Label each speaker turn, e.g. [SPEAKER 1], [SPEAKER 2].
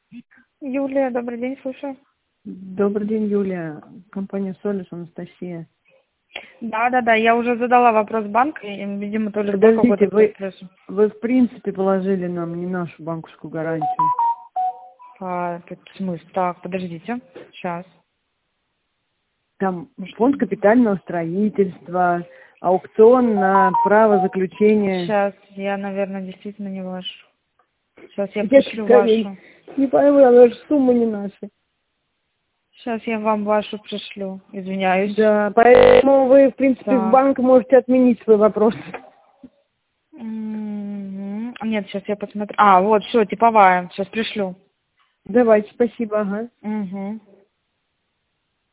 [SPEAKER 1] Юлия, добрый день, слушаю.
[SPEAKER 2] Добрый день, Юлия. Компания Солис, Анастасия.
[SPEAKER 1] Да, я уже задала вопрос банка, и, видимо, то ли сбой
[SPEAKER 2] Подождите,
[SPEAKER 1] какой-то произошел.
[SPEAKER 2] вы в принципе положили нам не нашу банковскую гарантию.
[SPEAKER 1] Тут смысл. Так, подождите, сейчас.
[SPEAKER 2] Там фонд капитального строительства, аукцион на право заключения.
[SPEAKER 1] Сейчас, я, наверное, действительно не вашу. Сейчас я
[SPEAKER 2] Я
[SPEAKER 1] пришлю вашу.
[SPEAKER 2] не пойму, она же сумма не наша.
[SPEAKER 1] Сейчас я вам вашу пришлю. Извиняюсь.
[SPEAKER 2] Да, поэтому вы, в принципе, в
[SPEAKER 1] Так.
[SPEAKER 2] банк можете отменить свой вопрос.
[SPEAKER 1] Нет, сейчас я посмотрю. Вот, все, типовая. Сейчас пришлю.
[SPEAKER 2] Давайте, спасибо, ага.
[SPEAKER 1] Угу.